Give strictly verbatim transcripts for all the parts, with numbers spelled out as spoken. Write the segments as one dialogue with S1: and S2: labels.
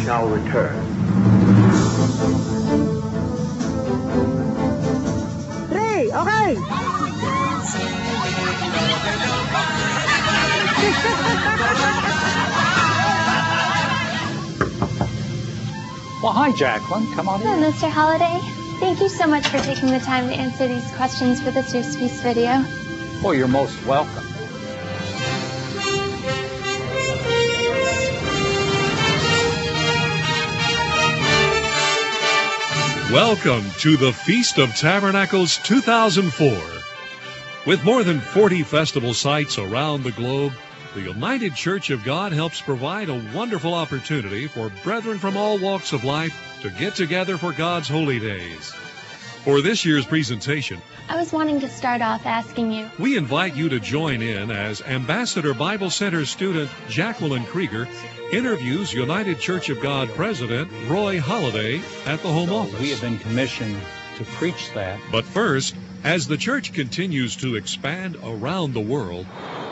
S1: shall return.
S2: Three, okay.
S3: Well, hi, Jacqueline. Come on in.
S4: Hello, Mister Holliday. Thank you so much for taking the time to answer these questions for this year's feast video.
S3: Well, you're most welcome.
S5: Welcome to the Feast of Tabernacles two thousand four. With more than forty festival sites around the globe, the United Church of God helps provide a wonderful opportunity for brethren from all walks of life to get together for God's holy days. For this year's presentation,
S4: I was wanting to start off asking you.
S5: We invite you to join in as Ambassador Bible Center student Jacqueline Krieger interviews United Church of God President Roy Holliday at the home office.
S3: We have been commissioned to preach that.
S5: But first, as the church continues to expand around the world,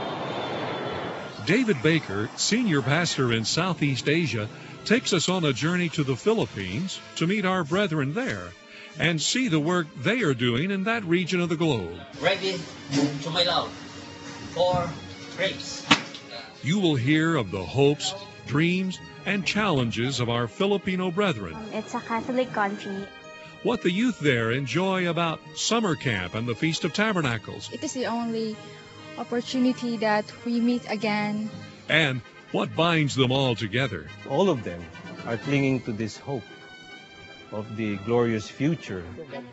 S5: David Baker, senior pastor in Southeast Asia, takes us on a journey to the Philippines to meet our brethren there and see the work they are doing in that region of the globe.
S6: Ready to my love for grapes.
S5: You will hear of the hopes, dreams, and challenges of our Filipino brethren.
S7: It's a Catholic country.
S5: What the youth there enjoy about summer camp and the Feast of Tabernacles.
S8: It is the only opportunity that we meet again.
S5: And what binds them all together.
S9: All of them are clinging to this hope of the glorious future.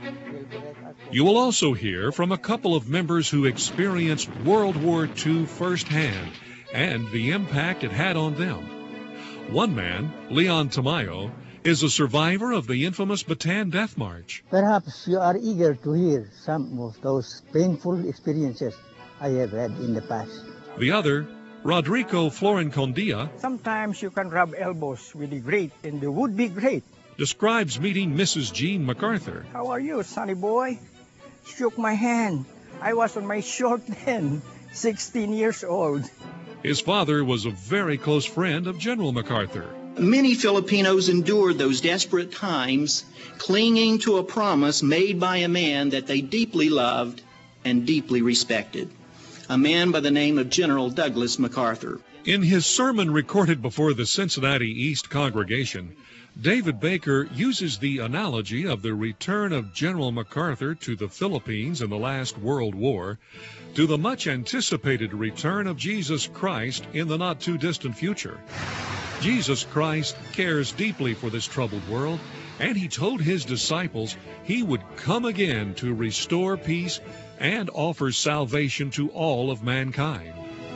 S5: You will also hear from a couple of members who experienced World War Two firsthand and the impact it had on them. One man, Leon Tamayo, is a survivor of the infamous Bataan Death March.
S10: Perhaps you are eager to hear some of those painful experiences I have had in the past.
S5: The other, Rodrigo Florencondia,
S11: sometimes you can rub elbows with the great and the would-be great,
S5: describes meeting Missus Jean MacArthur.
S11: How are you, sonny boy? Shook my hand. I was on my short then, sixteen years old.
S5: His father was a very close friend of General MacArthur.
S12: Many Filipinos endured those desperate times, clinging to a promise made by a man that they deeply loved and deeply respected. A man by the name of General Douglas MacArthur.
S5: In his sermon recorded before the Cincinnati East congregation, David Baker uses the analogy of the return of General MacArthur to the Philippines in the last World War to the much-anticipated return of Jesus Christ in the not-too-distant future. Jesus Christ cares deeply for this troubled world, and he told his disciples he would come again to restore peace and offer salvation to all of mankind.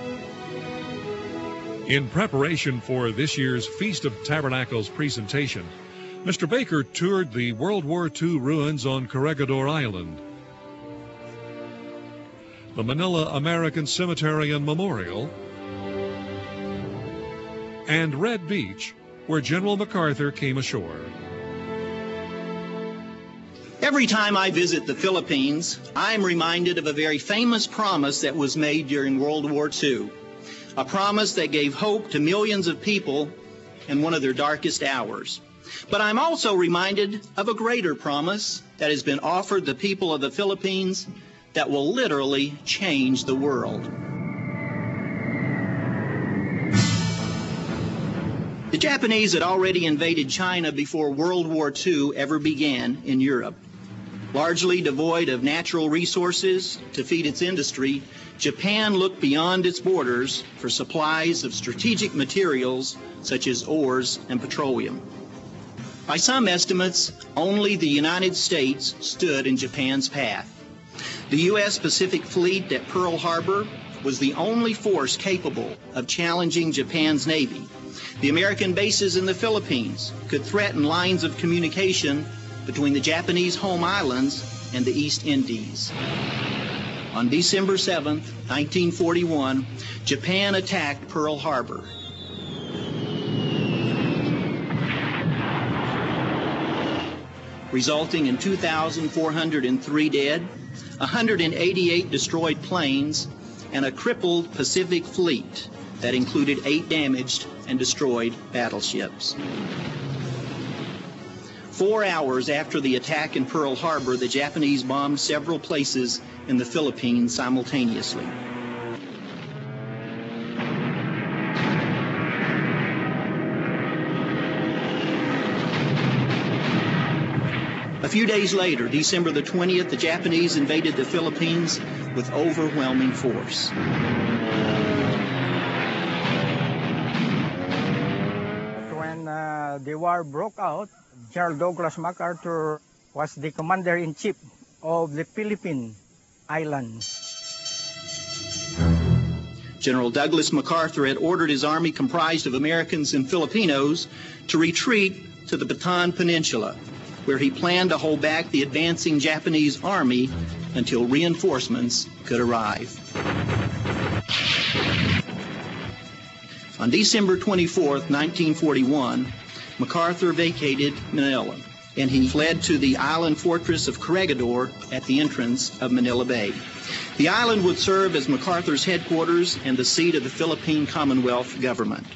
S5: In preparation for this year's Feast of Tabernacles presentation, Mister Baker toured the World War Two ruins on Corregidor Island, the Manila American Cemetery and Memorial, and Red Beach, where General MacArthur came ashore.
S12: Every time I visit the Philippines, I'm reminded of a very famous promise that was made during World War Two. A promise that gave hope to millions of people in one of their darkest hours. But I'm also reminded of a greater promise that has been offered the people of the Philippines that will literally change the world. The Japanese had already invaded China before World War Two ever began in Europe. Largely devoid of natural resources to feed its industry, Japan looked beyond its borders for supplies of strategic materials such as ores and petroleum. By some estimates, only the United States stood in Japan's path. The U S Pacific Fleet at Pearl Harbor was the only force capable of challenging Japan's Navy. The American bases in the Philippines could threaten lines of communication between the Japanese home islands and the East Indies. On December seventh, nineteen forty-one, Japan attacked Pearl Harbor. Resulting in two thousand four hundred three dead, one hundred eighty-eight destroyed planes, and a crippled Pacific fleet that included eight damaged and destroyed battleships. Four hours after the attack in Pearl Harbor, the Japanese bombed several places in the Philippines simultaneously. A few days later, December the twentieth, the Japanese invaded the Philippines with overwhelming force.
S11: When uh, the war broke out, General Douglas MacArthur was the commander-in-chief of the Philippine Islands.
S12: General Douglas MacArthur had ordered his army, comprised of Americans and Filipinos, to retreat to the Bataan Peninsula, where he planned to hold back the advancing Japanese army until reinforcements could arrive. On December twenty-fourth, nineteen forty-one, MacArthur vacated Manila, and he fled to the island fortress of Corregidor at the entrance of Manila Bay. The island would serve as MacArthur's headquarters and the seat of the Philippine Commonwealth government.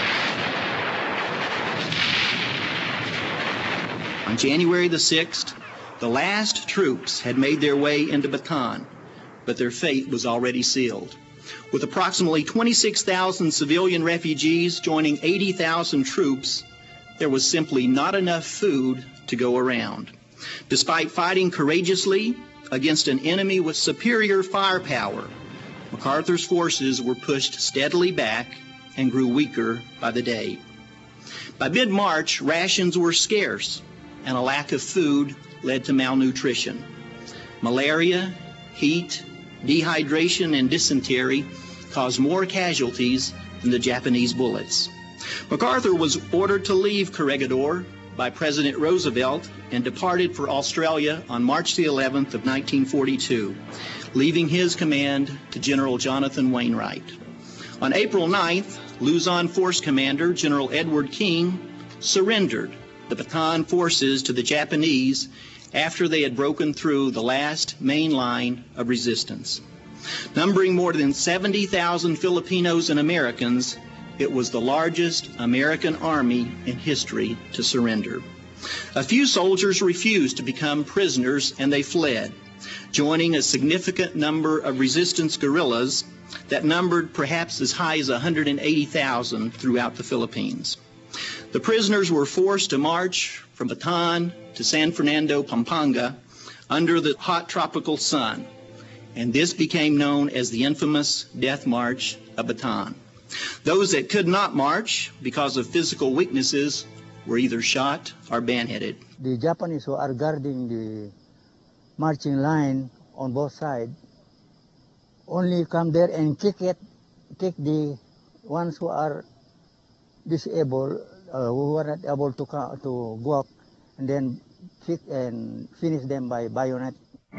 S12: On January the sixth, the last troops had made their way into Bataan, but their fate was already sealed. With approximately twenty-six thousand civilian refugees joining eighty thousand troops, there was simply not enough food to go around. Despite fighting courageously against an enemy with superior firepower, MacArthur's forces were pushed steadily back and grew weaker by the day. By mid-March, rations were scarce, and a lack of food led to malnutrition. Malaria, heat, dehydration, and dysentery caused more casualties than the Japanese bullets. MacArthur was ordered to leave Corregidor by President Roosevelt and departed for Australia on March the eleventh of nineteen forty-two, leaving his command to General Jonathan Wainwright. On April ninth, Luzon Force Commander General Edward King surrendered the Bataan forces to the Japanese after they had broken through the last main line of resistance. Numbering more than seventy thousand Filipinos and Americans, it was the largest American army in history to surrender. A few soldiers refused to become prisoners and they fled, joining a significant number of resistance guerrillas that numbered perhaps as high as one hundred eighty thousand throughout the Philippines. The prisoners were forced to march from Bataan to San Fernando, Pampanga, under the hot tropical sun, and this became known as the infamous Death March of Bataan. Those that could not march because of physical weaknesses were either shot or bayoneted.
S10: The Japanese who are guarding the marching line on both sides only come there and kick it, kick the ones who are disabled, uh, who are not able to, to go up, and then kick and finish them by bayonet.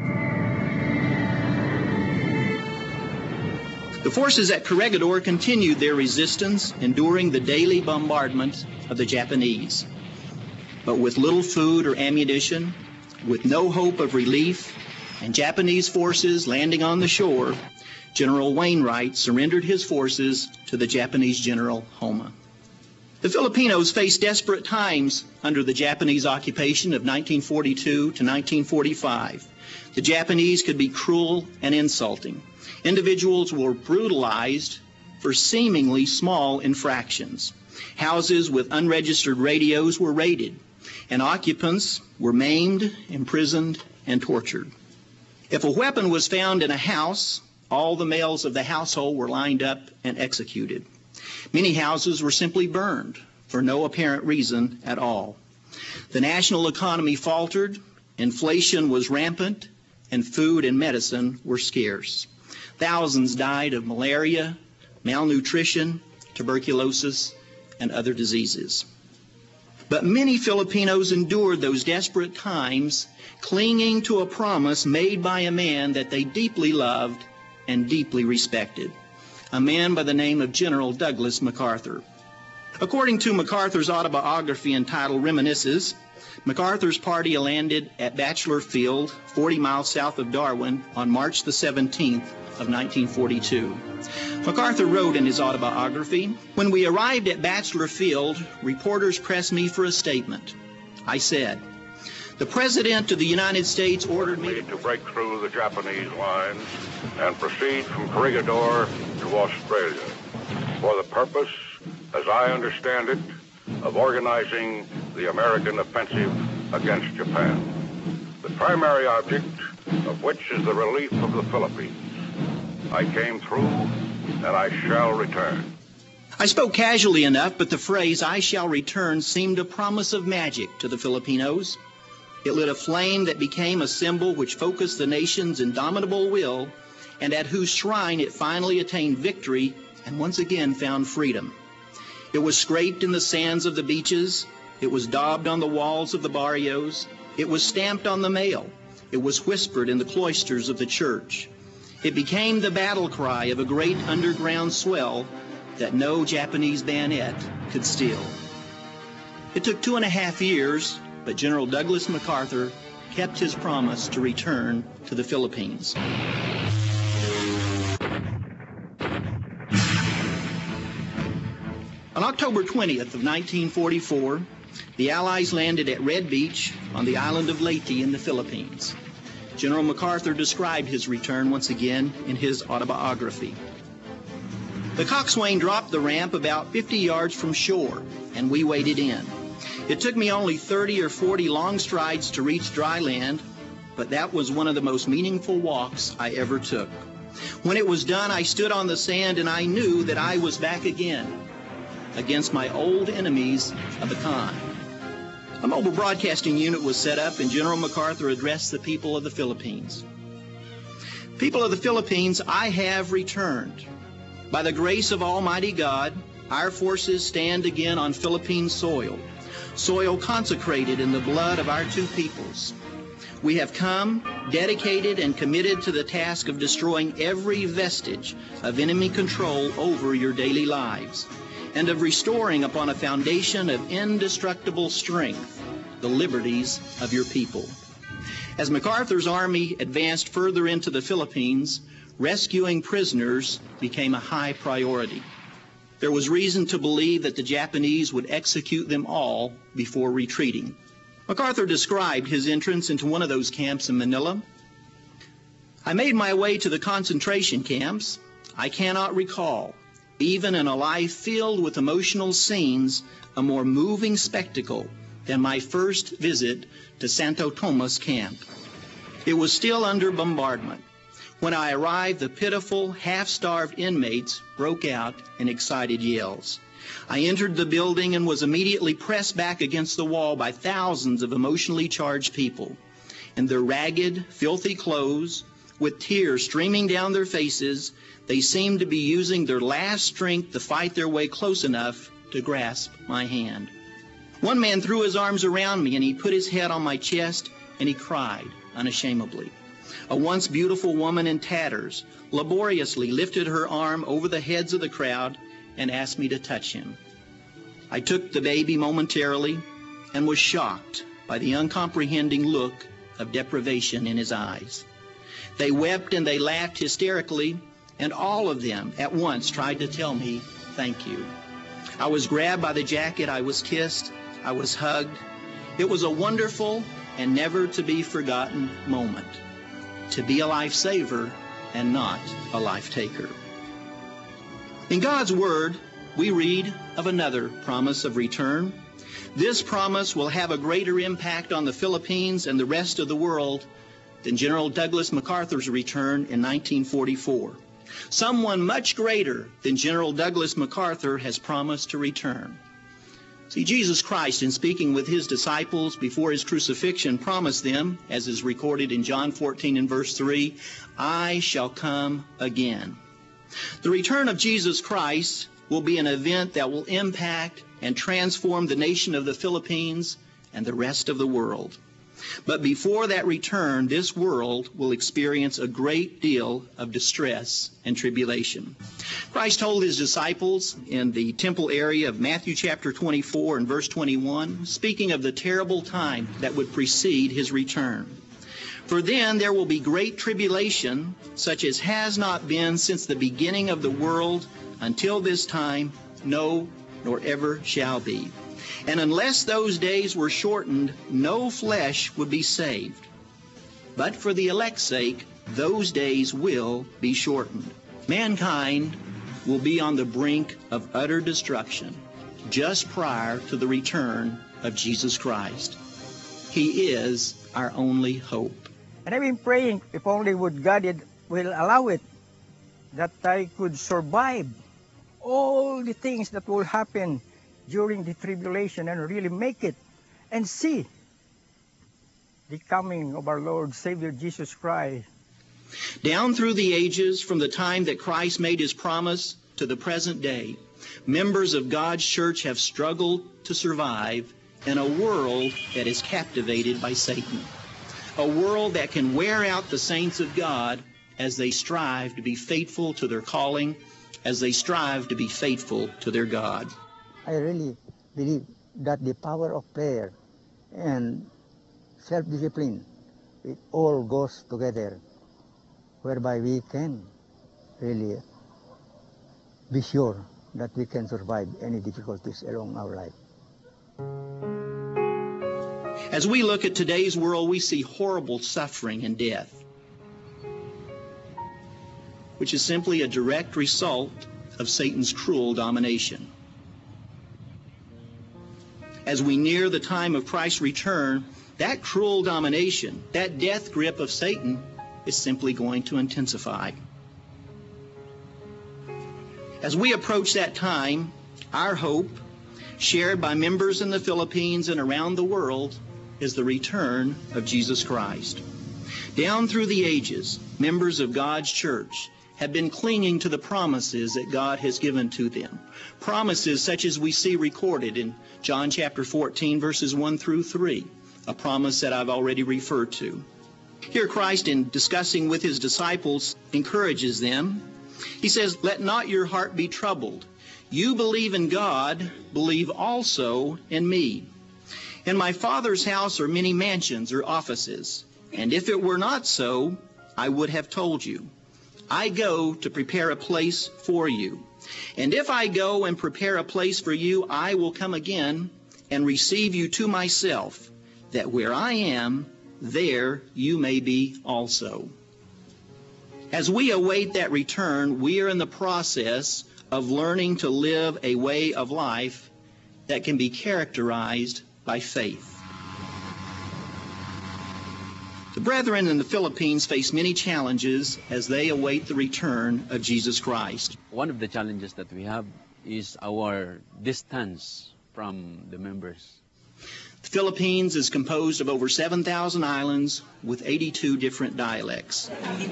S12: The forces at Corregidor continued their resistance, enduring the daily bombardment of the Japanese. But with little food or ammunition, with no hope of relief, and Japanese forces landing on the shore, General Wainwright surrendered his forces to the Japanese General Homma. The Filipinos faced desperate times under the Japanese occupation of nineteen forty-two to nineteen forty-five. The Japanese could be cruel and insulting. Individuals were brutalized for seemingly small infractions. Houses with unregistered radios were raided, and occupants were maimed, imprisoned, and tortured. If a weapon was found in a house, all the males of the household were lined up and executed. Many houses were simply burned for no apparent reason at all. The national economy faltered, inflation was rampant, and food and medicine were scarce. Thousands died of malaria, malnutrition, tuberculosis, and other diseases. But many Filipinos endured those desperate times, clinging to a promise made by a man that they deeply loved and deeply respected, a man by the name of General Douglas MacArthur. According to MacArthur's autobiography entitled Reminiscences, MacArthur's party landed at Bachelor Field, forty miles south of Darwin, on March the seventeenth of nineteen forty-two. MacArthur wrote in his autobiography, "When we arrived at Bachelor Field, reporters pressed me for a statement. I said, 'The President of the United States ordered me
S1: to break through the Japanese lines and proceed from Corregidor to Australia for the purpose, as I understand it, of organizing the American offensive against Japan, the primary object of which is the relief of the Philippines. I came through, and I shall return.'"
S12: I spoke casually enough, but the phrase, "I shall return," seemed a promise of magic to the Filipinos. It lit a flame that became a symbol which focused the nation's indomitable will, and at whose shrine it finally attained victory and once again found freedom. It was scraped in the sands of the beaches. It was daubed on the walls of the barrios. It was stamped on the mail. It was whispered in the cloisters of the church. It became the battle cry of a great underground swell that no Japanese bayonet could steal. It took two and a half years, but General Douglas MacArthur kept his promise to return to the Philippines. On October twentieth of nineteen forty-four, the Allies landed at Red Beach on the island of Leyte in the Philippines. General MacArthur described his return once again in his autobiography. "The coxswain dropped the ramp about fifty yards from shore, and we waded in. It took me only thirty or forty long strides to reach dry land, but that was one of the most meaningful walks I ever took. When it was done, I stood on the sand, and I knew that I was back again against my old enemies of the Khan." A mobile broadcasting unit was set up, and General MacArthur addressed the people of the Philippines. "People of the Philippines, I have returned. By the grace of Almighty God, our forces stand again on Philippine soil, soil consecrated in the blood of our two peoples. We have come, dedicated and committed to the task of destroying every vestige of enemy control over your daily lives, and of restoring upon a foundation of indestructible strength the liberties of your people." As MacArthur's army advanced further into the Philippines, rescuing prisoners became a high priority. There was reason to believe that the Japanese would execute them all before retreating. MacArthur described his entrance into one of those camps in Manila. "I made my way to the concentration camps. I cannot recall, even in a life filled with emotional scenes, a more moving spectacle than my first visit to Santo Tomas camp. It was still under bombardment. When I arrived, the pitiful, half-starved inmates broke out in excited yells. I entered the building and was immediately pressed back against the wall by thousands of emotionally charged people. In their ragged, filthy clothes, with tears streaming down their faces, they seemed to be using their last strength to fight their way close enough to grasp my hand. One man threw his arms around me, and he put his head on my chest, and he cried unashamedly. A once beautiful woman in tatters laboriously lifted her arm over the heads of the crowd and asked me to touch him. I took the baby momentarily and was shocked by the uncomprehending look of deprivation in his eyes. They wept and they laughed hysterically, and all of them at once tried to tell me thank you. I was grabbed by the jacket, I was kissed, I was hugged. It was a wonderful and never to be forgotten moment. To be a lifesaver and not a life taker. In God's Word, we read of another promise of return. This promise will have a greater impact on the Philippines and the rest of the world than General Douglas MacArthur's return in nineteen forty-four. Someone much greater than General Douglas MacArthur has promised to return. See, Jesus Christ, in speaking with his disciples before his crucifixion, promised them, as is recorded in John fourteen and verse three, "I shall come again." The return of Jesus Christ will be an event that will impact and transform the nation of the Philippines and the rest of the world. But before that return, this world will experience a great deal of distress and tribulation. Christ told his disciples in the temple area of Matthew chapter twenty-four and verse twenty-one, speaking of the terrible time that would precede his return. For then there will be great tribulation, such as has not been since the beginning of the world until this time, no, nor ever shall be. And unless those days were shortened, no flesh would be saved. But for the elect's sake, those days will be shortened. Mankind will be on the brink of utter destruction just prior to the return of Jesus Christ. He is our only hope.
S11: And I've been praying, if only would God will allow it, that I could survive all the things that will happen during the tribulation and really make it and see the coming of our Lord Savior Jesus Christ.
S12: Down through the ages, from the time that Christ made his promise to the present day, members of God's church have struggled to survive in a world that is captivated by Satan. A world that can wear out the saints of God as they strive to be faithful to their calling, as they strive to be faithful to their God.
S10: I really believe that the power of prayer and self-discipline, it all goes together, whereby we can really be sure that we can survive any difficulties along our life.
S12: As we look at today's world, we see horrible suffering and death, which is simply a direct result of Satan's cruel domination. As we near the time of Christ's return, that cruel domination, that death grip of Satan is simply going to intensify. As we approach that time, our hope, shared by members in the Philippines and around the world, is the return of Jesus Christ. Down through the ages, members of God's church have been clinging to the promises that God has given to them. Promises such as we see recorded in John chapter fourteen, verses one through three, a promise that I've already referred to. Here Christ, in discussing with his disciples, encourages them. He says, "Let not your heart be troubled. You believe in God, believe also in me. In my Father's house are many mansions or offices, and if it were not so, I would have told you. I go to prepare a place for you. And if I go and prepare a place for you, I will come again and receive you to myself, that where I am, there you may be also." As we await that return, we are in the process of learning to live a way of life that can be characterized by faith. The brethren in the Philippines face many challenges as they await the return of Jesus Christ.
S13: One of the challenges that we have is our distance from the members.
S12: The Philippines is composed of over seven thousand islands with eighty-two different dialects.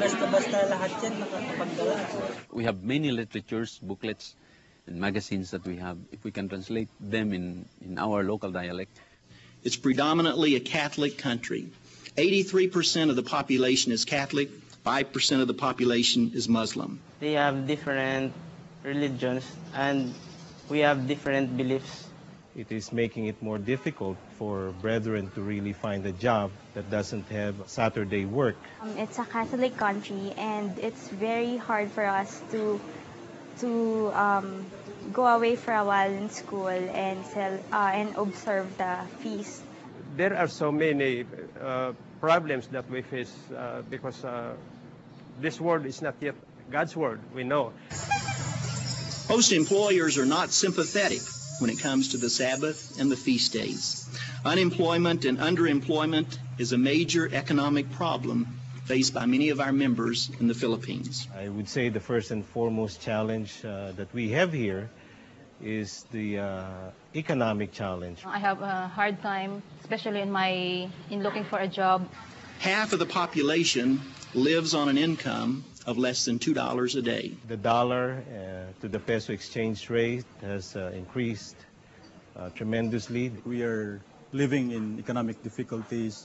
S13: We have many literatures, booklets, and magazines that we have, if we can translate them in, in our local dialect.
S12: It's predominantly a Catholic country. eighty-three percent of the population is Catholic, five percent of the population is Muslim.
S14: They have different religions and we have different beliefs.
S9: It is making it more difficult for brethren to really find a job that doesn't have Saturday work.
S7: Um, it's a Catholic country and it's very hard for us to to um, go away for a while in school and sell, uh, and observe the feast.
S15: There are so many uh, problems that we face uh, because uh, this world is not yet God's word, we know.
S12: Most employers are not sympathetic when it comes to the Sabbath and the feast days. Unemployment and underemployment is a major economic problem faced by many of our members in the Philippines.
S9: I would say the first and foremost challenge uh, that we have here is the uh, economic challenge.
S16: I have a hard time, especially in my in looking for a job.
S12: Half of the population lives on an income of less than two dollars a day.
S9: The dollar uh, to the peso exchange rate has uh, increased uh, tremendously.
S17: We are living in economic difficulties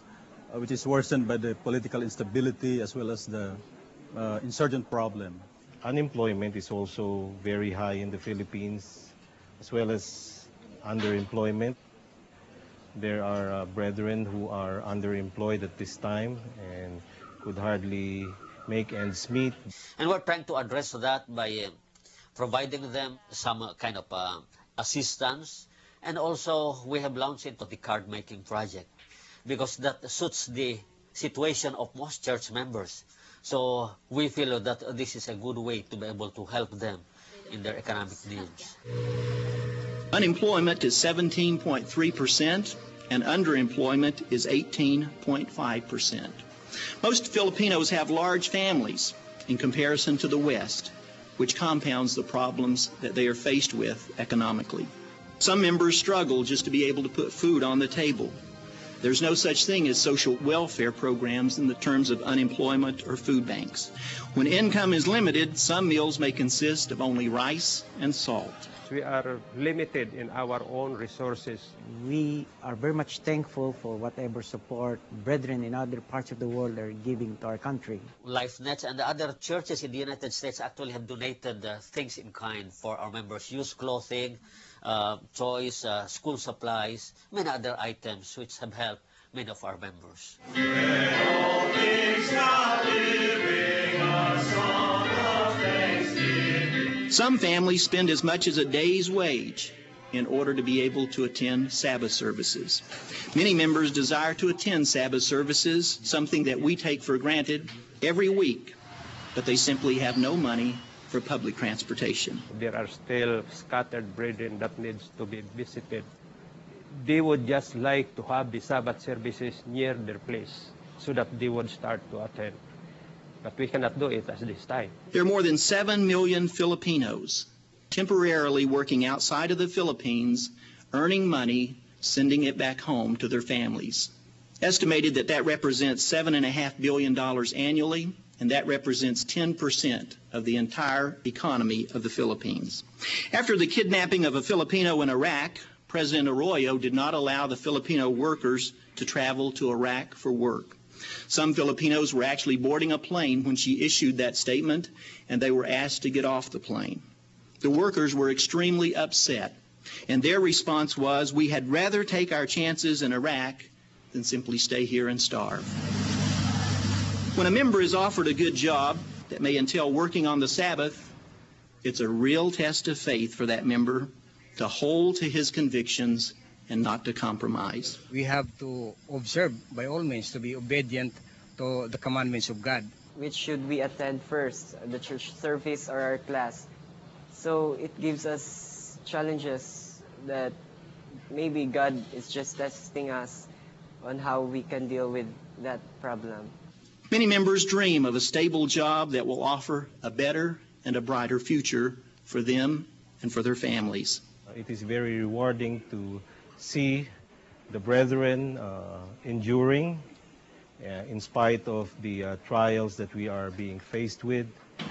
S17: uh, which is worsened by the political instability as well as the uh, insurgent problem.
S9: Unemployment is also very high in the Philippines, as well as underemployment. There are uh, brethren who are underemployed at this time and could hardly make ends meet.
S18: And we're trying to address that by uh, providing them some uh, kind of uh, assistance. And also we have launched into the card making project because that suits the situation of most church members. So we feel that this is a good way to be able to help them in their economic needs.
S12: Unemployment is seventeen point three percent and underemployment is eighteen point five percent. Most Filipinos have large families in comparison to the West, which compounds the problems that they are faced with economically. Some members struggle just to be able to put food on the table. There's no such thing as social welfare programs in the terms of unemployment or food banks. When income is limited, some meals may consist of only rice and salt.
S15: We are limited in our own resources.
S2: We are very much thankful for whatever support brethren in other parts of the world are giving to our country.
S18: LifeNet and the other churches in the United States actually have donated uh, things in kind for our members, used clothing, uh, toys, uh, school supplies, many other items which have helped many of our members.
S12: Some families spend as much as a day's wage in order to be able to attend Sabbath services. Many members desire to attend Sabbath services, something that we take for granted every week, but they simply have no money for public transportation.
S15: There are still scattered brethren that needs to be visited. They would just like to have the Sabbath services near their place so that they would start to attend. But we cannot do it at this time.
S12: There are more than seven million Filipinos temporarily working outside of the Philippines, earning money, sending it back home to their families. Estimated that that represents seven point five billion dollars annually, and that represents ten percent of the entire economy of the Philippines. After the kidnapping of a Filipino in Iraq, President Arroyo did not allow the Filipino workers to travel to Iraq for work. Some Filipinos were actually boarding a plane when she issued that statement, and they were asked to get off the plane. The workers were extremely upset, and their response was, "We had rather take our chances in Iraq than simply stay here and starve." When a member is offered a good job that may entail working on the Sabbath, it's a real test of faith for that member to hold to his convictions and not to compromise.
S11: We have to observe by all means to be obedient to the commandments of God.
S14: Which should we attend first, the church service or our class? So it gives us challenges that maybe God is just testing us on how we can deal with that problem.
S12: Many members dream of a stable job that will offer a better and a brighter future for them and for their families.
S9: It is very rewarding to see the brethren uh, enduring uh, in spite of the uh, trials that we are being faced with.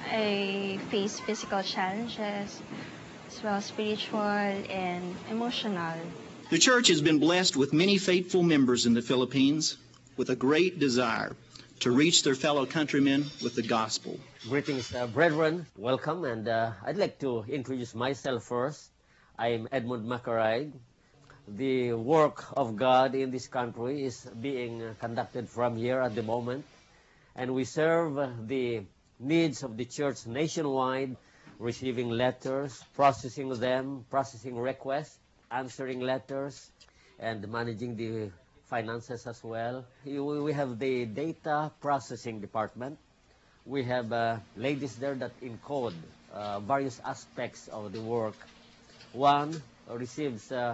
S7: I face physical challenges as well as spiritual and emotional.
S12: The church has been blessed with many faithful members in the Philippines with a great desire to reach their fellow countrymen with the gospel.
S18: Greetings, uh, brethren. Welcome, and uh, I'd like to introduce myself first. I'm Edmund Macaraig. The work of God in this country is being conducted from here at the moment, and we serve the needs of the church nationwide, receiving letters, processing them, processing requests, answering letters, and managing the finances as well. We have the data processing department. We have uh, ladies there that encode uh, various aspects of the work. One receives uh,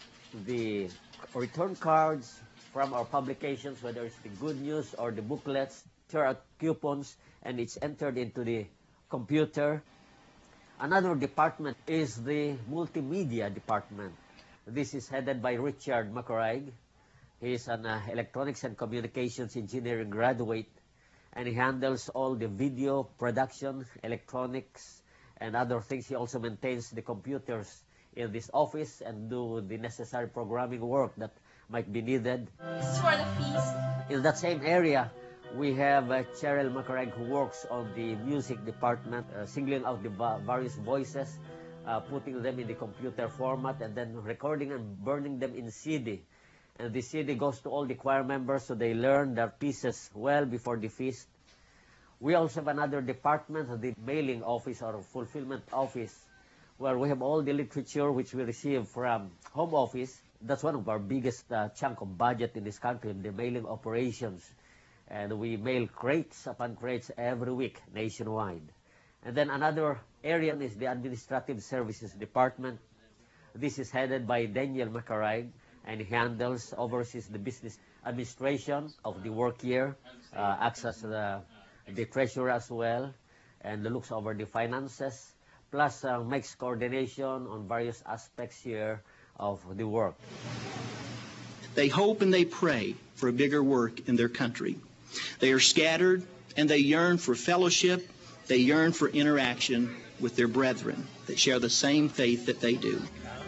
S18: the return cards from our publications, whether it's the good news or the booklets. There are coupons, and it's entered into the computer. Another department is the multimedia department. This is headed by Richard Macaraig. He is an uh, electronics and communications engineering graduate, and he handles all the video production, electronics, and other things. He also maintains the computers in this office and do the necessary programming work that might be needed.
S19: This is for the feast.
S18: In that same area, we have uh, Cheryl Macarag, who works on the music department, uh, singling out the va various voices, uh, putting them in the computer format, and then recording and burning them in C D. And the C D goes to all the choir members so they learn their pieces well before the feast. We also have another department, the mailing office or fulfillment office, where we have all the literature which we receive from home office. That's one of our biggest uh, chunk of budget in this country, the mailing operations. And we mail crates upon crates every week nationwide. And then another area is the Administrative Services Department. This is headed by Daniel Macarag, and he handles, oversees the business administration of the work year, uh, acts as the, the treasurer as well, and looks over the finances, plus uh, makes coordination on various aspects here of the work.
S12: They hope and they pray for a bigger work in their country. They are scattered and they yearn for fellowship. They yearn for interaction with their brethren that share the same faith that they do.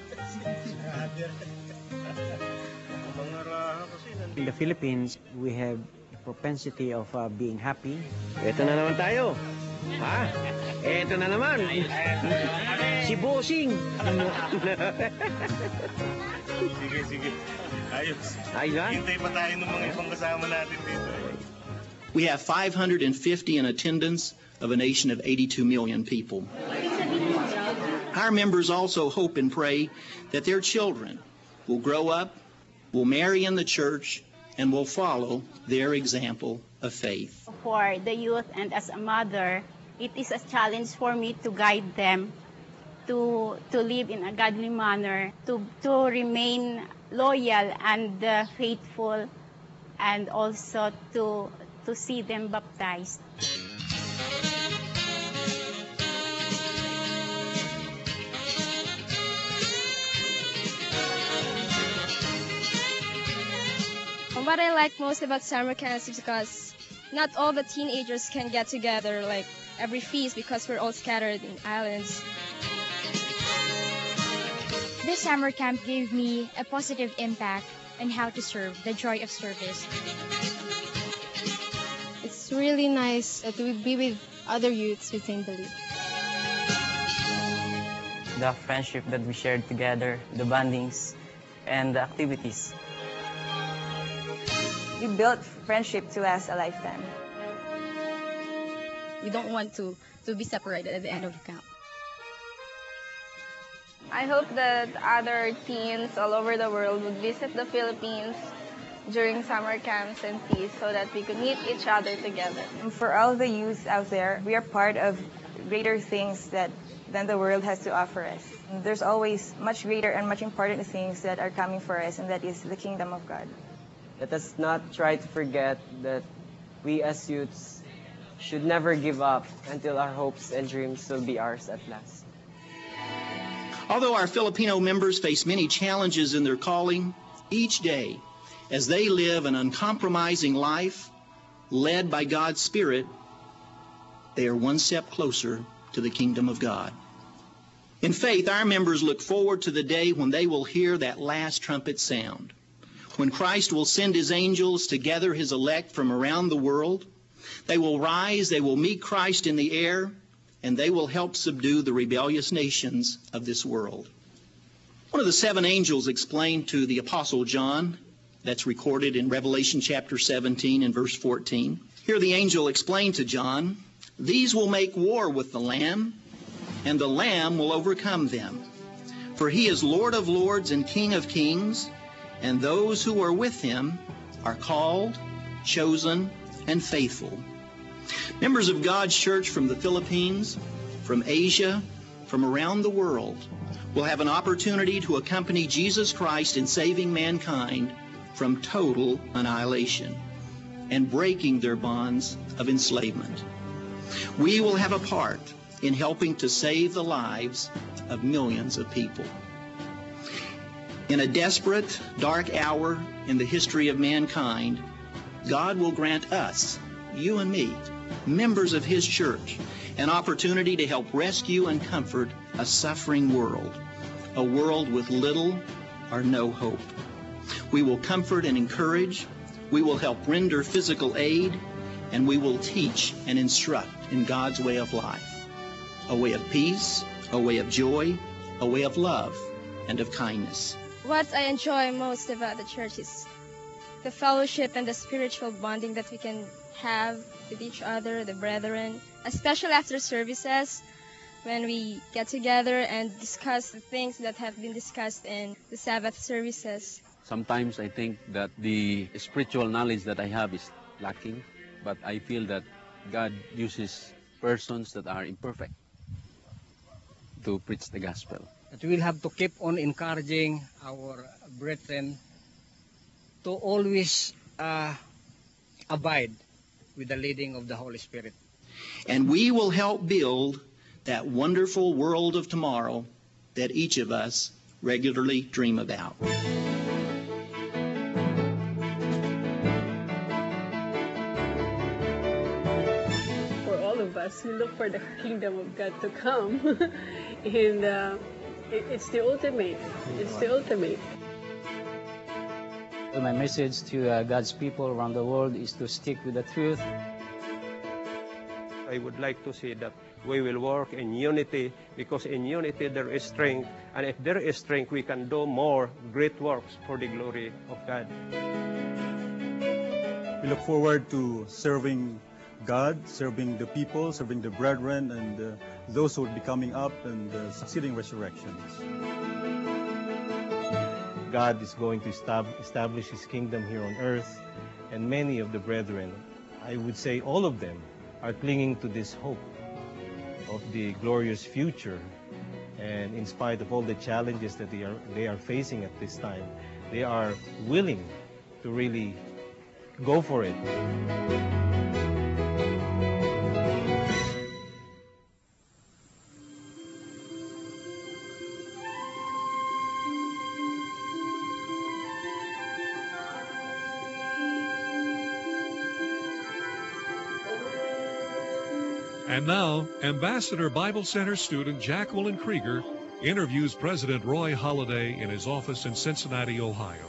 S2: In the Philippines, we have a propensity of uh, being happy.
S19: Ito na naman tayo. Ha? Ito na naman. Si Bossing.
S20: Sige, sige. Ayos.
S19: Ayos.
S20: Hintay pa tayo ng mga ibang kasama natin dito.
S12: We have five hundred fifty in attendance of a nation of eighty-two million people. Our members also hope and pray that their children will grow up, will marry in the church, and will follow their example of faith.
S21: For the youth and as a mother, it is a challenge for me to guide them to, to live in a godly manner, to, to remain loyal and uh, faithful, and also to, to see them baptized.
S8: What I like most about summer camps is because not all the teenagers can get together like every feast because we're all scattered in islands.
S22: This summer camp gave me a positive impact on how to serve, the joy of service.
S8: It's really nice to be with other youths within the league.
S14: The friendship that we shared together, the bondings, and the activities.
S23: We built friendship to last a lifetime.
S8: We don't want to, to be separated at the end of the camp.
S24: I hope that other teens all over the world would visit the Philippines during summer camps and feasts so that we could meet each other together.
S23: For all the youth out there, we are part of greater things that than the world has to offer us. There's always much greater and much important things that are coming for us, and that is the kingdom of God.
S14: Let us not try to forget that we as youths should never give up until our hopes and dreams will be ours at last.
S12: Although our Filipino members face many challenges in their calling, each day, as they live an uncompromising life, led by God's Spirit, they are one step closer to the kingdom of God. In faith, our members look forward to the day when they will hear that last trumpet sound, when Christ will send his angels to gather his elect from around the world. They will rise, they will meet Christ in the air, and they will help subdue the rebellious nations of this world. One of the seven angels explained to the Apostle John, that's recorded in Revelation chapter seventeen and verse fourteen. Here the angel explained to John, "These will make war with the Lamb, and the Lamb will overcome them. For he is Lord of lords and King of kings, and those who are with him are called, chosen, and faithful." Members of God's church from the Philippines, from Asia, from around the world will have an opportunity to accompany Jesus Christ in saving mankind from total annihilation and breaking their bonds of enslavement. We will have a part in helping to save the lives of millions of people. In a desperate, dark hour in the history of mankind, God will grant us, you and me, members of his church, an opportunity to help rescue and comfort a suffering world, a world with little or no hope. We will comfort and encourage, We will help render physical aid, and we will teach and instruct in God's way of life, a way of peace, a way of joy, a way of love, and of kindness.
S8: What I enjoy most about the church is the fellowship and the spiritual bonding that we can have with each other, the brethren, especially after services, when we get together and discuss the things that have been discussed in the Sabbath services.
S13: Sometimes I think that the spiritual knowledge that I have is lacking, but I feel that God uses persons that are imperfect to preach the gospel.
S11: That we'll have to keep on encouraging our brethren to always uh, abide with the leading of the Holy Spirit.
S12: And we will help build that wonderful world of tomorrow that each of us regularly dream about.
S3: For all of us, we look for the kingdom of God to come, and uh, it, it's the ultimate. It's the ultimate.
S4: My message to uh, God's people around the world is to stick with the truth.
S15: I would like to see that we will work in unity, because in unity there is strength, and if there is strength, we can do more great works for the glory of God.
S17: We look forward to serving God, serving the people, serving the brethren, and uh, those who will be coming up and uh, succeeding resurrections.
S9: God is going to establish His kingdom here on earth, and many of the brethren, I would say all of them, are clinging to this hope of the glorious future. And in spite of all the challenges that they are, they are facing at this time, they are willing to really go for it.
S5: And now, Ambassador Bible Center student Jacqueline Krieger interviews President Roy Halladay in his office in Cincinnati, Ohio.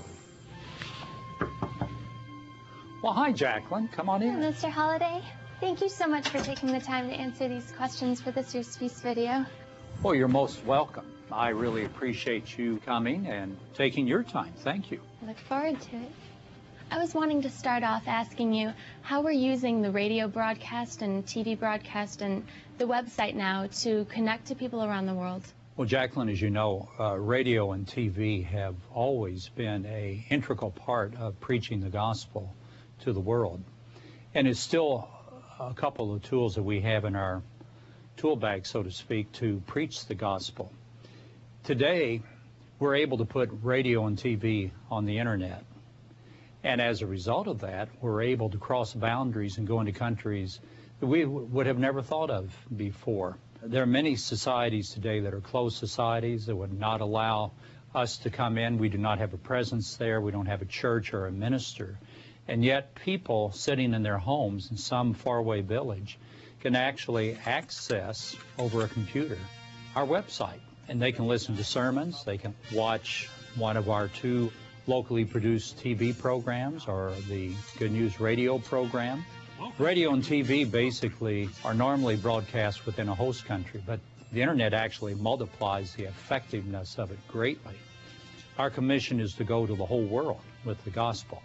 S6: Well, hi, Jacqueline. Come on in.
S25: Mister Halladay, thank you so much for taking the time to answer these questions for this year's feast video.
S6: Well, you're most welcome. I really appreciate you coming and taking your time. Thank you.
S25: I look forward to it. I was wanting to start off asking you how we're using the radio broadcast and T V broadcast and the website now to connect to people around the world.
S6: Well, Jacqueline, as you know, uh, radio and T V have always been an integral part of preaching the gospel to the world. And it's still a couple of tools that we have in our tool bag, so to speak, to preach the gospel. Today, we're able to put radio and T V on the internet. And as a result of that, we're able to cross boundaries and go into countries that we w would have never thought of before. There are many societies today that are closed societies that would not allow us to come in. We do not have a presence there. We don't have a church or a minister. And yet people sitting in their homes in some faraway village can actually access over a computer our website. And they can listen to sermons. They can watch one of our two locally produced T V programs or the Good News radio program. Radio and T V basically are normally broadcast within a host country, but the internet actually multiplies the effectiveness of it greatly. Our commission is to go to the whole world with the gospel.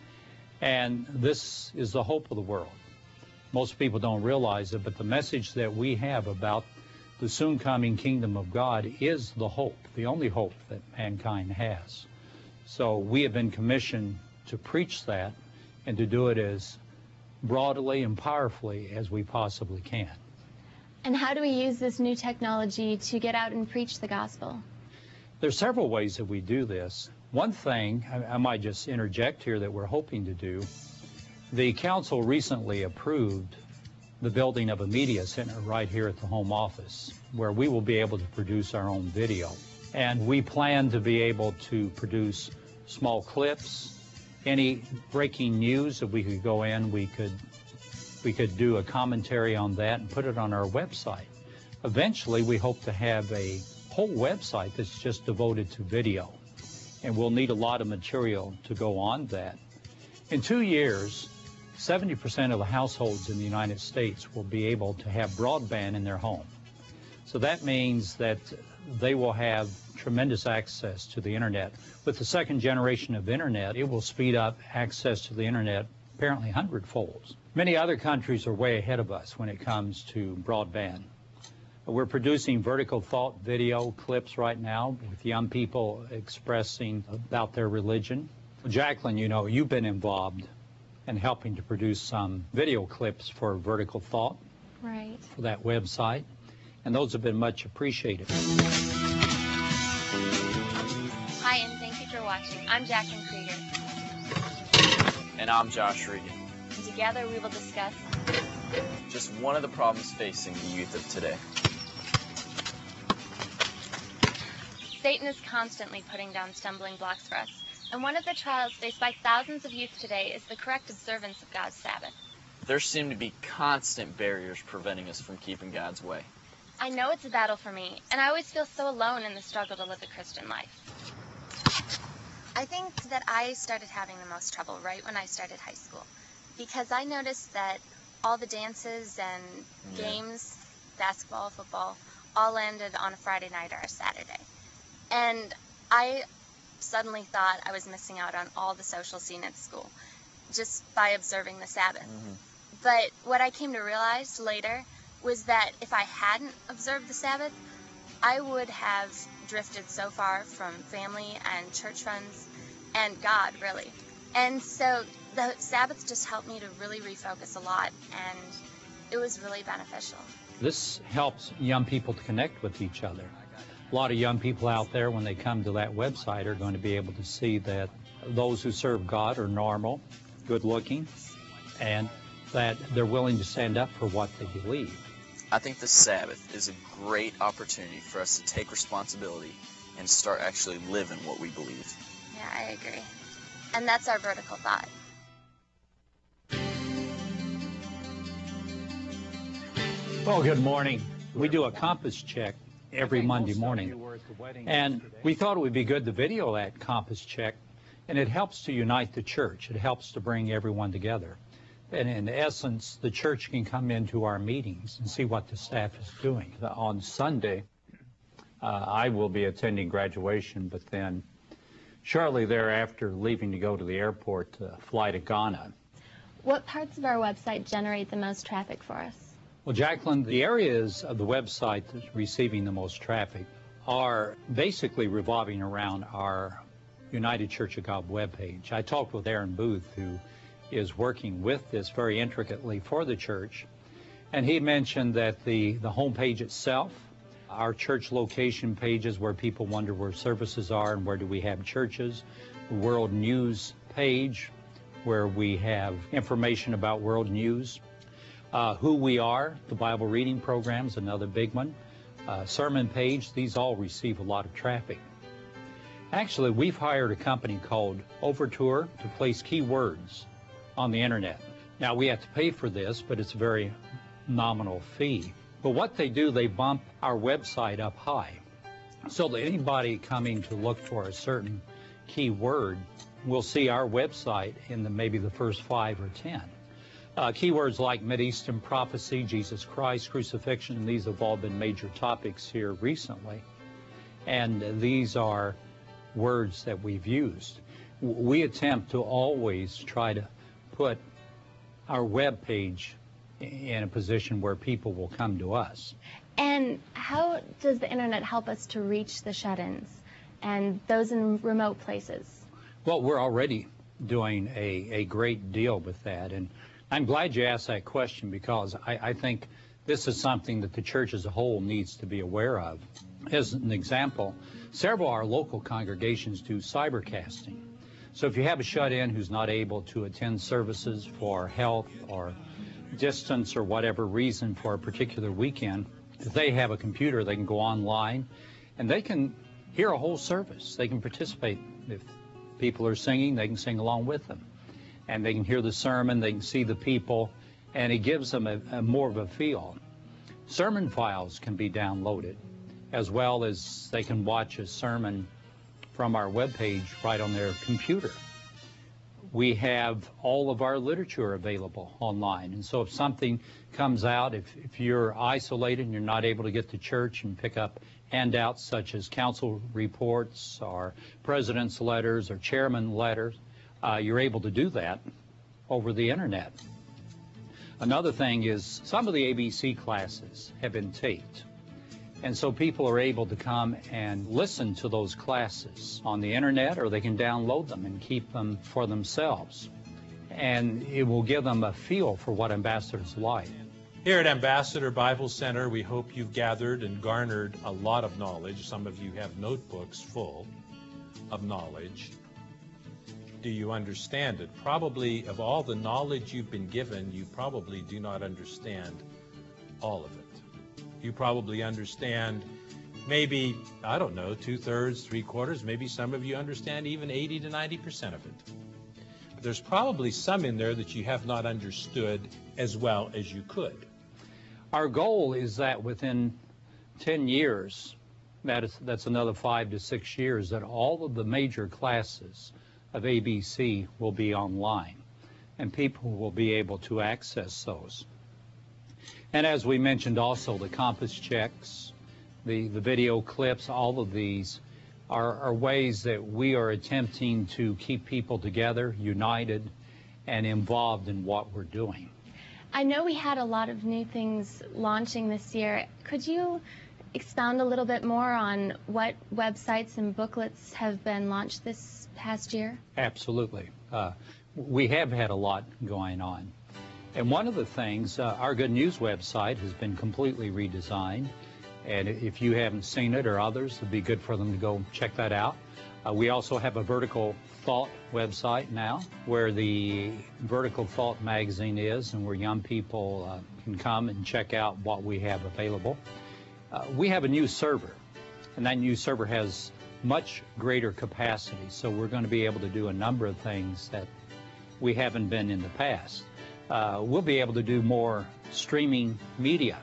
S6: And this is the hope of the world. Most people don't realize it, but the message that we have about the soon coming kingdom of God is the hope, the only hope that mankind has. So we have been commissioned to preach that and to do it as broadly and powerfully as we possibly can.
S25: And how do we use this new technology to get out and preach the gospel?
S6: There's several ways that we do this. One thing, I, I might just interject here, that we're hoping to do, the council recently approved the building of a media center right here at the home office, where we will be able to produce our own video. And we plan to be able to produce small clips, any breaking news that we could go in, we could we could do a commentary on that and put it on our website. Eventually, we hope to have a whole website that's just devoted to video. And we'll need a lot of material to go on that. In two years, seventy percent of the households in the United States will be able to have broadband in their home. So that means that they will have tremendous access to the internet. With the second generation of internet, it will speed up access to the internet apparently hundredfolds. Many other countries are way ahead of us when it comes to broadband. We're producing vertical thought video clips right now with young people expressing about their religion. Jacqueline, you know, you've been involved in helping to produce some video clips for Vertical Thought.
S25: Right.
S6: For that website, and those have been much appreciated.
S25: Hi, and thank you for watching. I'm Jacqueline Krieger.
S1: And I'm Josh Regan.
S25: And together we will discuss
S1: just one of the problems facing the youth of today.
S25: Satan is constantly putting down stumbling blocks for us, and one of the trials faced by thousands of youth today is the correct observance of God's Sabbath.
S1: There seem to be constant barriers preventing us from keeping God's way.
S25: I know it's a battle for me, and I always feel so alone in the struggle to live a Christian life. I think that I started having the most trouble right when I started high school, because I noticed that all the dances and yeah. games, basketball, football, all ended on a Friday night or a Saturday. And I suddenly thought I was missing out on all the social scene at school just by observing the Sabbath. Mm-hmm. But what I came to realize later was that if I hadn't observed the Sabbath, I would have drifted so far from family and church friends and God, really. And so the Sabbath just helped me to really refocus a lot, and it was really beneficial.
S6: This helps young people to connect with each other. A lot of young people out there, when they come to that website, are going to be able to see that those who serve God are normal, good-looking, and that they're willing to stand up for what they believe.
S1: I think the Sabbath is a great opportunity for us to take responsibility and start actually living what we believe.
S25: Yeah, I agree. And that's our vertical thought.
S6: Well, good morning. We do a compass check every Monday morning, and we thought it would be good to video that compass check, and it helps to unite the church. It helps to bring everyone together. And in essence, the church can come into our meetings and see what the staff is doing. On Sunday, uh, I will be attending graduation, but then shortly thereafter leaving to go to the airport to fly to Ghana.
S25: What parts of our website generate the most traffic for us?
S6: Well, Jacqueline, the areas of the website that's receiving the most traffic are basically revolving around our United Church of God webpage. I talked with Aaron Booth, who is working with this very intricately for the church, and he mentioned that the, the homepage itself, our church location pages where people wonder where services are and where do we have churches, the world news page where we have information about world news, Uh, who we are, the Bible reading program is another big one, uh, sermon page, these all receive a lot of traffic. Actually, we've hired a company called Overture to place keywords on the internet. Now, we have to pay for this, but it's a very nominal fee. But what they do, they bump our website up high, so that anybody coming to look for a certain keyword will see our website in the, maybe the first five or ten. Uh, keywords like Mideastern prophecy, Jesus Christ, crucifixion, these have all been major topics here recently. And these are words that we've used. We attempt to always try to put our web page in a position where people will come to us.
S25: And how does the internet help us to reach the shut-ins and those in remote places?
S6: Well, we're already doing a, a great deal with that. And I'm glad you asked that question, because I, I think this is something that the church as a whole needs to be aware of. As an example, several of our local congregations do cybercasting. So if you have a shut-in who's not able to attend services for health or distance or whatever reason for a particular weekend, if they have a computer, they can go online and they can hear a whole service. They can participate. If people are singing, they can sing along with them. And they can hear the sermon, they can see the people, and it gives them a, a more of a feel. Sermon files can be downloaded, as well as they can watch a sermon from our webpage right on their computer. We have all of our literature available online. And so if something comes out, if, if you're isolated and you're not able to get to church and pick up handouts such as council reports or president's letters or chairman letters, uh, you're able to do that over the internet. Another thing is some of the A B C classes have been taped. And so people are able to come and listen to those classes on the internet, or they can download them and keep them for themselves. And it will give them a feel for what Ambassador's like.
S2: Here at Ambassador Bible Center, we hope you've gathered and garnered a lot of knowledge. Some of you have notebooks full of knowledge. Do you understand it? Probably of all the knowledge you've been given, you probably do not understand all of it. You probably understand maybe, I don't know, two-thirds, three-quarters, maybe some of you understand even eighty to ninety percent of it. But there's probably some in there that you have not understood as well as you could.
S6: Our goal is that within ten years, that is, that's another five to six years, that all of the major classes of A B C will be online, and people will be able to access those. And as we mentioned also, the compass checks, the, the video clips, all of these are, are ways that we are attempting to keep people together, united, and involved in what we're doing.
S7: I know we had a lot of new things launching this year. Could you expound a little bit more on what websites and booklets have been launched this past year?
S6: Absolutely. Uh, we have had a lot going on. And one of the things, uh, our Good News website has been completely redesigned. And if you haven't seen it or others, it'd be good for them to go check that out. Uh, we also have a Vertical Thought website now, where the Vertical Thought magazine is, and where young people uh, can come and check out what we have available. Uh, we have a new server, and that new server has much greater capacity. So we're going to be able to do a number of things that we haven't been in the past. Uh, we'll be able to do more streaming media.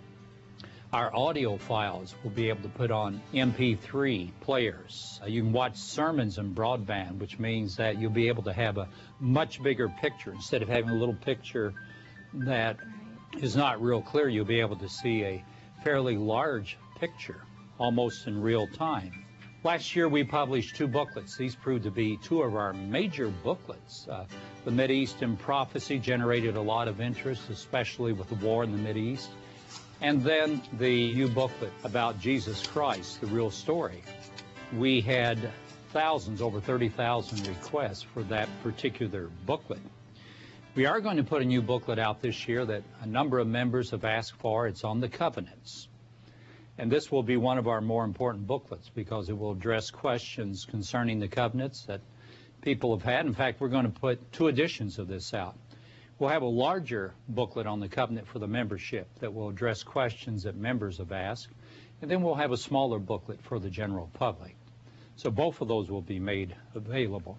S6: Our audio files will be able to put on M P three players. Uh, you can watch sermons in broadband, which means that you'll be able to have a much bigger picture. Instead of having a little picture that is not real clear, you'll be able to see a fairly large picture, almost in real time. Last year we published two booklets. These proved to be two of our major booklets. Uh, the Mideastern Prophecy generated a lot of interest, especially with the war in the Mideast. And then the new booklet about Jesus Christ, the real story. We had thousands, over thirty thousand requests for that particular booklet. We are going to put a new booklet out this year that a number of members have asked for. It's on the covenants. And this will be one of our more important booklets because it will address questions concerning the covenants that people have had. In fact, we're going to put two editions of this out. We'll have a larger booklet on the covenant for the membership that will address questions that members have asked. And then we'll have a smaller booklet for the general public. So both of those will be made available.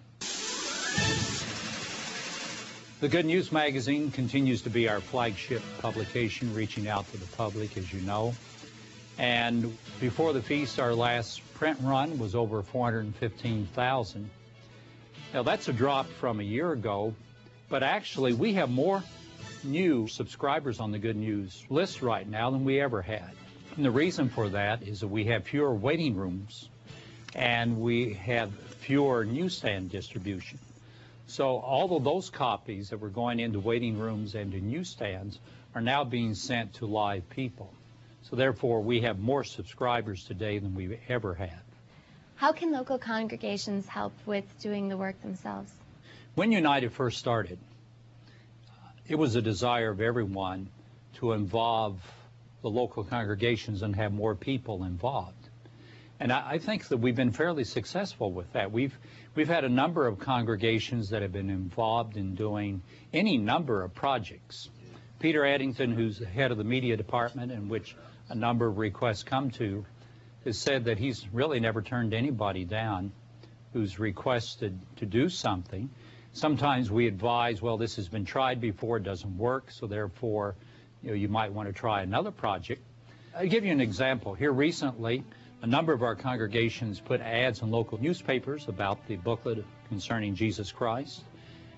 S6: The Good News magazine continues to be our flagship publication, reaching out to the public, as you know. And before the feast, our last print run was over four hundred fifteen thousand. Now, that's a drop from a year ago, but actually we have more new subscribers on the Good News list right now than we ever had. And the reason for that is that we have fewer waiting rooms and we have fewer newsstand distribution. So all of those copies that were going into waiting rooms and to newsstands are now being sent to live people. So therefore, we have more subscribers today than we've ever had.
S7: How can local congregations help with doing the work themselves?
S6: When United first started, it was a desire of everyone to involve the local congregations and have more people involved. And I, I think that we've been fairly successful with that. We've, we've had a number of congregations that have been involved in doing any number of projects. Peter Addington, who's the head of the media department, in which a number of requests come to, has said that he's really never turned anybody down who's requested to do something. Sometimes we advise, well, this has been tried before, it doesn't work, so therefore, you know, you might want to try another project. I'll give you an example. Here recently, a number of our congregations put ads in local newspapers about the booklet concerning Jesus Christ.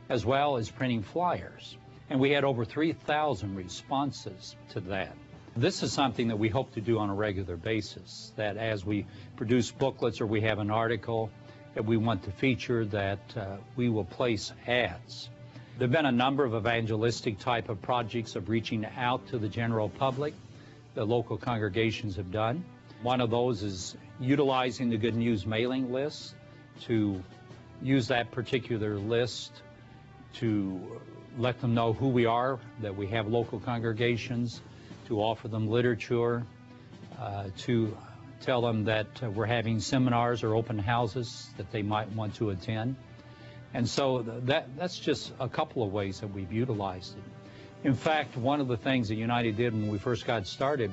S6: as well as printing flyers. And we had over three thousand responses to that. This is something that we hope to do on a regular basis, that as we produce booklets or we have an article that we want to feature, that uh, we will place ads. There have been a number of evangelistic type of projects of reaching out to the general public that local congregations have done. One of those is utilizing the Good News mailing list, to use that particular list to let them know who we are, that we have local congregations, to offer them literature, uh, to tell them that uh, we're having seminars or open houses that they might want to attend. And so that, that's just a couple of ways that we've utilized it. In fact, one of the things that United did when we first got started,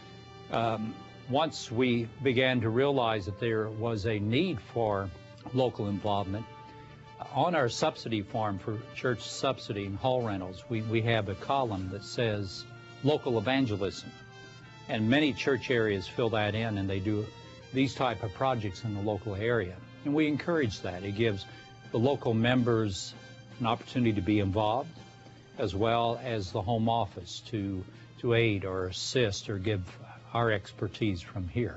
S6: um, once we began to realize that there was a need for local involvement, on our subsidy form for church subsidy and hall rentals, we, we have a column that says local evangelism. And many church areas fill that in, and they do these type of projects in the local area. And we encourage that. It gives the local members an opportunity to be involved, as well as the home office to, to aid or assist or give our expertise from here.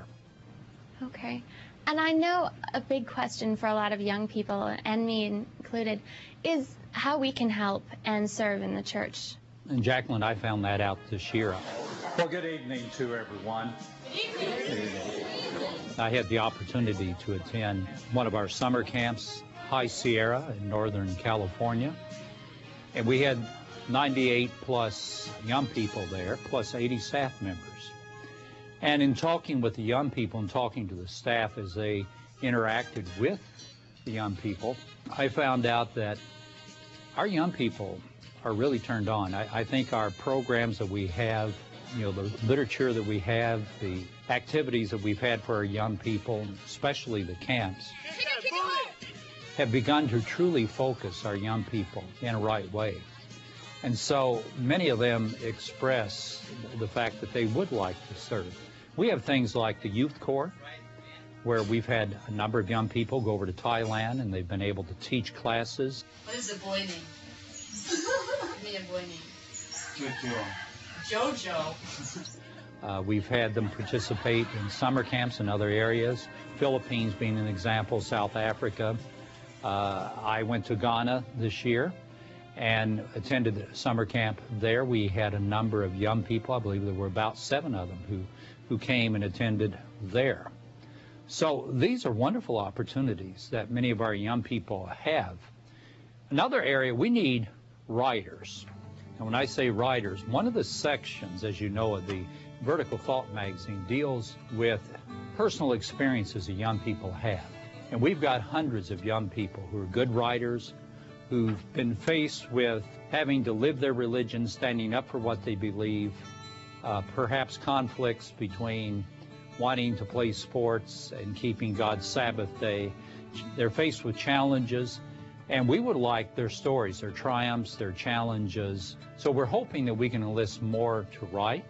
S7: Okay. And I know a big question for a lot of young people, and me included, is how we can help and serve in the church.
S6: And Jacqueline, I found that out this year. Well, good evening to everyone. Good evening. I had the opportunity to attend one of our summer camps, High Sierra in Northern California. And we had ninety-eight plus young people there, plus eighty staff members. And in talking with the young people and talking to the staff as they interacted with the young people, I found out that our young people are really turned on. I, I think our programs that we have, you know, the literature that we have, the activities that we've had for our young people, especially the camps, have begun to truly focus our young people in a right way. And so many of them express the fact that they would like to serve. We have things like the Youth Corps, where we've had a number of young people go over to Thailand, and they've been able to teach classes.
S10: What is the boy name? Give me a boy name. Jojo. Jojo.
S6: Uh, we've had them participate in summer camps in other areas, Philippines being an example, South Africa. Uh, I went to Ghana this year and attended a summer camp there. We had a number of young people, I believe there were about seven of them, who, who came and attended there. So these are wonderful opportunities that many of our young people have. Another area, we need writers. And when I say writers, one of the sections, as you know, of the Vertical Thought magazine deals with personal experiences that young people have. And we've got hundreds of young people who are good writers, who've been faced with having to live their religion, standing up for what they believe, uh, perhaps conflicts between wanting to play sports and keeping God's Sabbath day. They're faced with challenges, and we would like their stories, their triumphs, their challenges. So we're hoping that we can enlist more to write.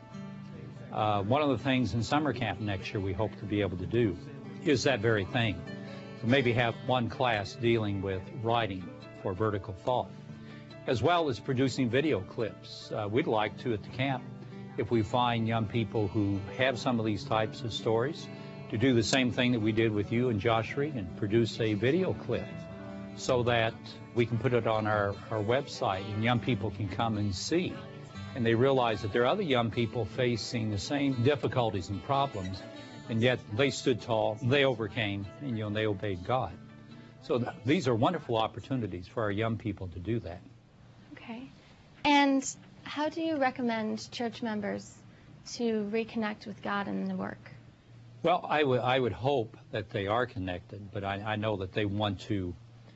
S6: Uh, one of the things in summer camp next year we hope to be able to do is that very thing. So maybe have one class dealing with writing for Vertical Thought, as well as producing video clips. Uh, we'd like to at the camp, if we find young people who have some of these types of stories, to do the same thing that we did with you and Joshua and produce a video clip so that we can put it on our, our website and young people can come and see. And they realize that there are other young people facing the same difficulties and problems, and yet they stood tall, they overcame, and you know, they obeyed God. So th these are wonderful opportunities for our young people to do that.
S7: Okay. And how do you recommend church members to reconnect with God in the work?
S6: Well, I would I would hope that they are connected, but I, I know that they want to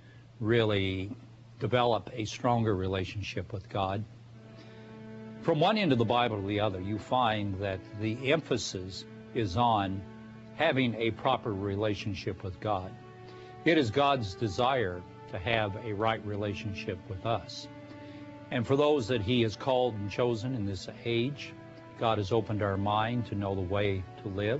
S6: really develop a stronger relationship with God. From one end of the Bible to the other, you find that the emphasis is on having a proper relationship with God. It is God's desire to have a right relationship with us. And for those that He has called and chosen in this age, God has opened our mind to know the way to live.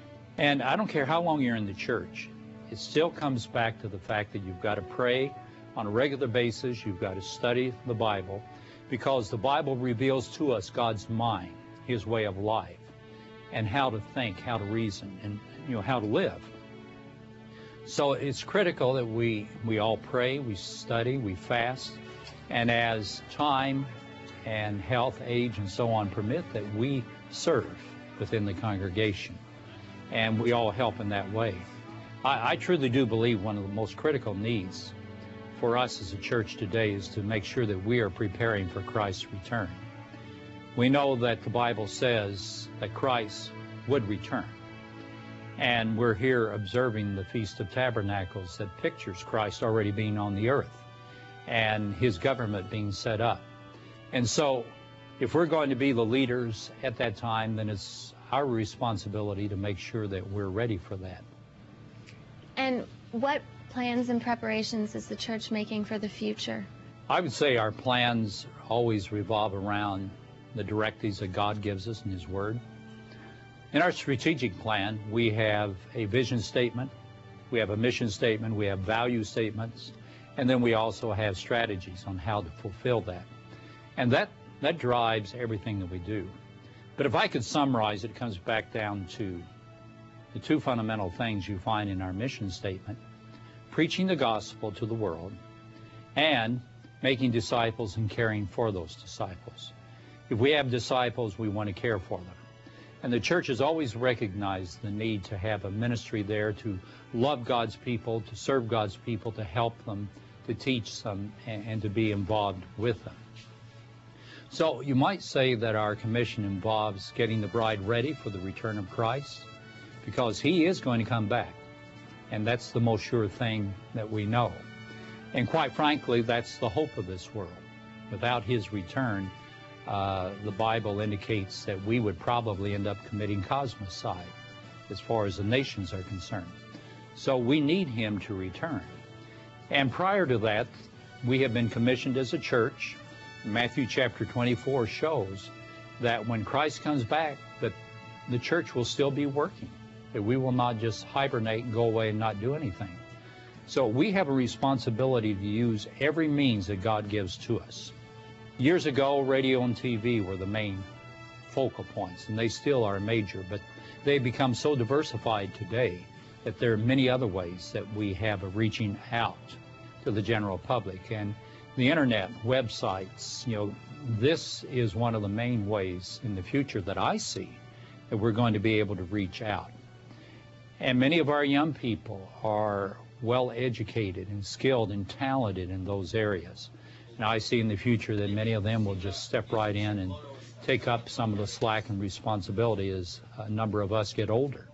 S6: And I don't care how long you're in the church, it still comes back to the fact that you've got to pray On a regular basis, you've got to study the Bible, because the Bible reveals to us God's mind, His way of life, and how to think, how to reason, and you know how to live. So it's critical that we we all pray, we study, we fast, and as time and health, age, and so on permit, that we serve within the congregation, and we all help in that way. I, I truly do believe one of the most critical needs for us as a church today is to make sure that we are preparing for Christ's return. We know that the Bible says that Christ would return, and we're here observing the Feast of Tabernacles that pictures Christ already being on the earth and His government being set up. And so if we're going to be the leaders at that time, then it's our responsibility to make sure that we're ready for that.
S7: And what plans and preparations is the church making for the future?
S6: I would say our plans always revolve around the directives that God gives us in His Word. In our strategic plan, we have a vision statement, we have a mission statement, we have value statements, and then we also have strategies on how to fulfill that. And that, that drives everything that we do. But if I could summarize, it comes back down to the two fundamental things you find in our mission statement: preaching the gospel to the world and making disciples and caring for those disciples. If we have disciples, we want to care for them. And the church has always recognized the need to have a ministry there to love God's people, to serve God's people, to help them, to teach them, and, and to be involved with them. So you might say that our commission involves getting the bride ready for the return of Christ, because He is going to come back. And that's the most sure thing that we know. And quite frankly, that's the hope of this world. Without His return, uh, the Bible indicates that we would probably end up committing cosmicide as far as the nations are concerned. So we need Him to return. And prior to that, we have been commissioned as a church. Matthew chapter twenty-four shows that when Christ comes back, that the church will still be working, that we will not just hibernate and go away and not do anything. So we have a responsibility to use every means that God gives to us. Years ago, radio and T V were the main focal points, and they still are major, but they've become so diversified today that there are many other ways that we have of reaching out to the general public. And the internet, websites, you know, this is one of the main ways in the future that I see that we're going to be able to reach out. And many of our young people are well educated and skilled and talented in those areas. And I see in the future that many of them will just step right in and take up some of the slack and responsibility as a number of us get older.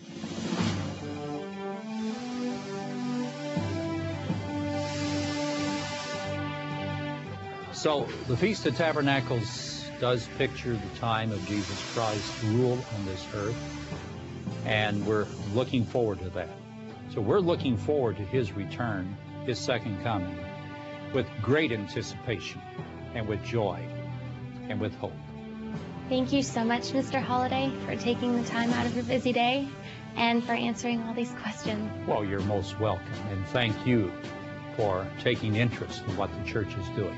S6: So the Feast of Tabernacles does picture the time of Jesus Christ's rule on this earth, and we're looking forward to that. So we're looking forward to His return, His second coming, with great anticipation and with joy and with hope.
S7: Thank you so much, Mister Holliday, for taking the time out of your busy day and for answering all these questions.
S6: Well, you're most welcome, and thank you for taking interest in what the church is doing.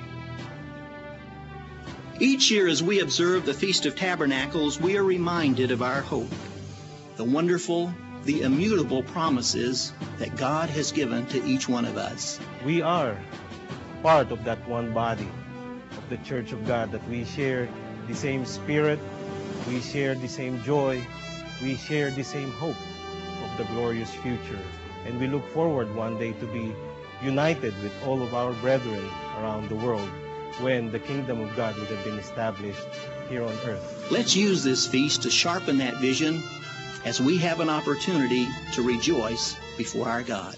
S12: Each year as we observe the Feast of Tabernacles, we are reminded of our hope, the wonderful, the immutable promises that God has given to each one of us.
S9: We are part of that one body of the Church of God, that we share the same spirit, we share the same joy, we share the same hope of the glorious future. And we look forward one day to be united with all of our brethren around the world when the kingdom of God would have been established here on earth.
S12: Let's use this feast to sharpen that vision as we have an opportunity to rejoice before our God.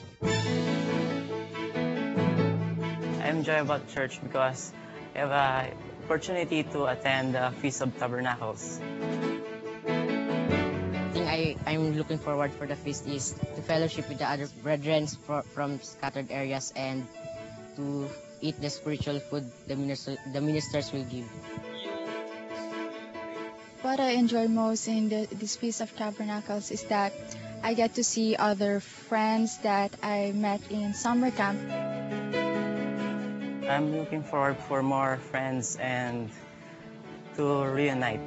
S16: I enjoy about church because I have an opportunity to attend the Feast of Tabernacles.
S18: The thing I, I'm looking forward for the feast is to fellowship with the other brethren from scattered areas and to eat the spiritual food the, minister, the ministers will give.
S22: What I enjoy most in the, this Feast of Tabernacles is that I get to see other friends that I met in summer camp.
S16: I'm looking forward for more friends and to reunite.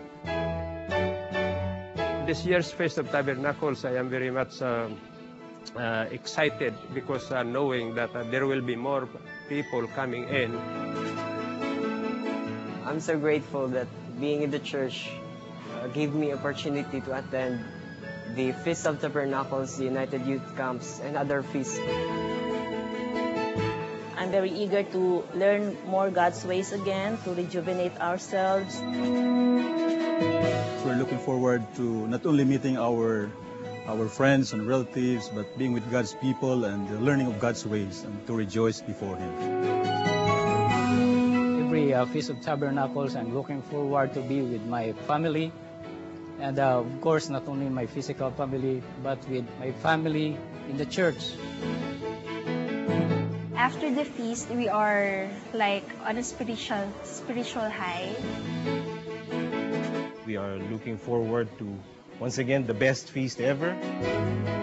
S15: This year's Feast of Tabernacles, I am very much uh, uh, excited because uh, knowing that uh, there will be more people coming in.
S14: I'm so grateful that being in the church uh, gave me opportunity to attend the Feast of Tabernacles, the United Youth Camps, and other feasts.
S19: I'm very eager to learn more God's ways again, to rejuvenate ourselves.
S17: We're looking forward to not only meeting our our friends and relatives, but being with God's people and the learning of God's ways and to rejoice before Him.
S4: Every uh, Feast of Tabernacles, I'm looking forward to be with my family. And uh, of course, not only my physical family, but with my family in the church.
S22: After the feast, we are like on a spiritual spiritual high.
S9: We are looking forward to, once again, the best feast ever.